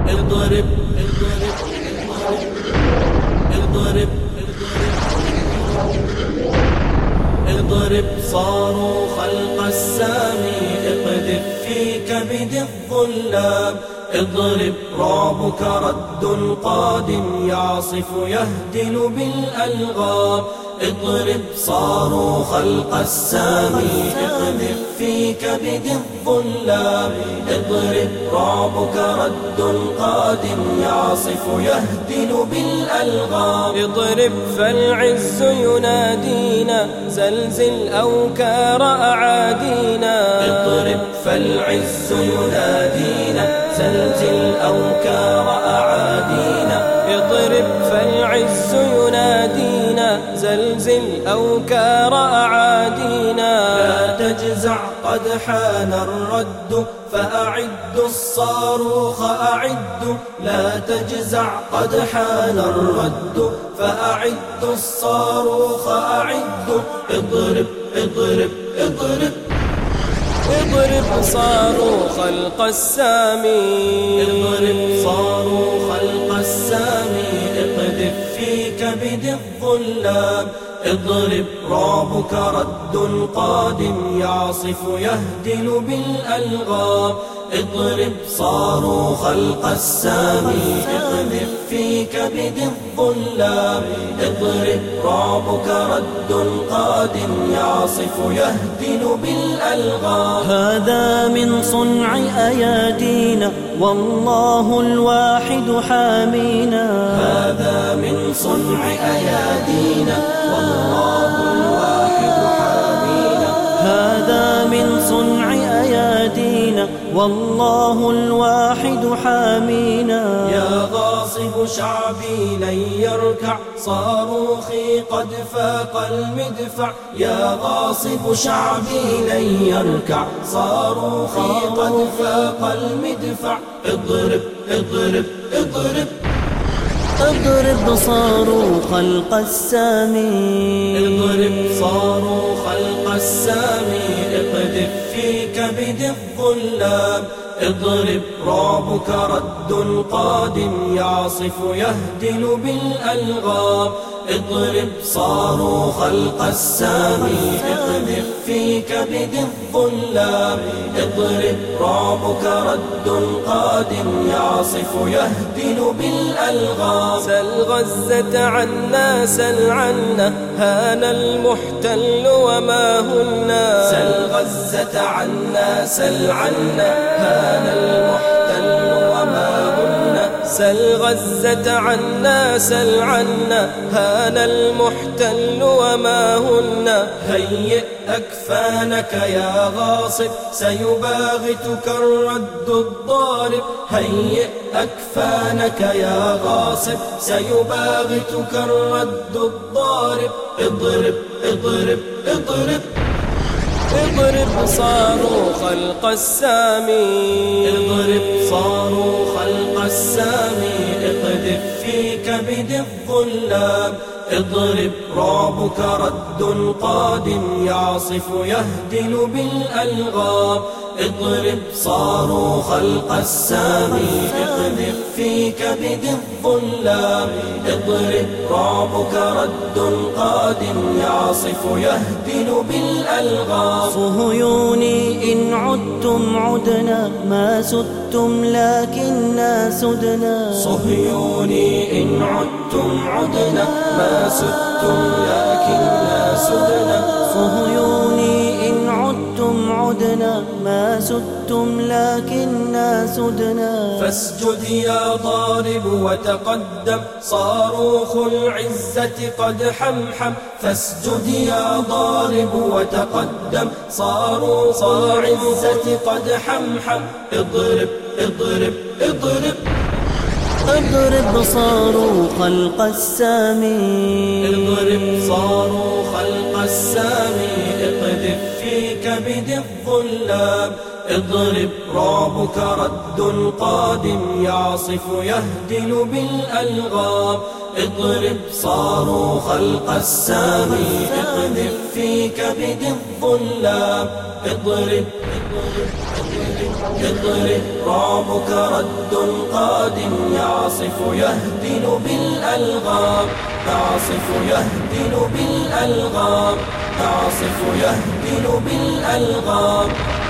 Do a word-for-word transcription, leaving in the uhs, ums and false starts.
اضرب اضرب اضرب صاروخ القسام، اقذف في كبد الظلام. اضرب رعبك رد قادم، يعصف يهدل بالألغام. اضرب صاروخ القسام، اقذف في كبد الظلام. اضرب رعبك رد قادم، يعصف يهدل بالألغام. اضرب فالعز ينادينا، زلزل أوكار أعادينا. اضرب فالعز ينادينا، زلزل أوكار أعادينا. اضرب فالعز ينادينا، زلزل أوكار أعادينا. لا تجزع قد حان الرد، فأعدوا الصاروخ أعدوا. لا تجزع قد حان الرد، فأعدوا الصاروخ أعدوا. اضرب اضرب اضرب اضرب صاروخ القسام، اضرب صاروخ القسام. اقذف في كبد الظلام. اضرب رعبك رد قادم، يعصف يهدل بالألغام. اضرب صاروخ القسام، اقذف في كبد الظلام. اضرب رعبك رد قادم، يعصف يهدل بالألغام. هذا من صنع أيادينا، والله الواحد حامينا. هذا من صنع أيادينا، والله الواحد حامينا. هذا من صنع أيادينا، والله الواحد حامينا. يا غاصب شعبي لن يركع، صاروخي قد فاق المدفع. يا غاصب شعبي لن يركع، صاروخي قد فاق المدفع. اضرب اضرب اضرب اضرب صاروخ القسام، اضرب صاروخ القسام. اقذف في كبد الظلام. اضرب رعبك رد قادم، يعصف يهدل بالألغام. اضرب صاروخ القسام، اقذف في كبد الظلام. اضرب رعبك رد قادم، يعصف يهدل بالألغام. سل غزة عنا سل عنا، هان المحتل وما هنا. سل غزة عنا سل عنا، هان المحتل وما هن. سل غزة عنا سل عنا، هان المحتل وما هن. هيئ أكفانك يا غاصب، سيباغتك الرد الضارب. هيئ أكفانك يا غاصب، سيباغتك الرد الضارب. اضرب اضرب اضرب اضرب صاروخ القسام، اضرب صاروخ القسام. اقذف في كبد الظلام. اضرب رعبك رد قادم، يعصف يهدل بالألغام. اضرب صاروخ القسام، اقذف في كبد الظلام. اضرب رعبك رد قادم، يعصف يهدل بالألغام. صهيوني إن عدتم عدنا، ما سدتم لكننا سدنا. صهيوني إن عدتم عدنا، ما سدتم لكننا سدنا. صهيوني إن عدتم عدنا، ما سدتم لكننا سدنا. فاسجد يا ضارب وتقدم، صاروخ العزة قد حمحم. فاسجد يا ضارب وتقدم، صاروخ العزة قد حمحم. اضرب اضرب اضرب اضرب صاروخ القسام، اضرب صاروخ القسام. اقذف في كبد الظلام. اضرب رعبك رد قادم، يعصف يهدل بالألغام. اضرب صاروخ القسام اقذف في كبد الظلام اضرب اضرب رعبك رد قادم يعصف يهدل بالألغام يعصف يهدل بالألغام يعصف يهدل بالألغام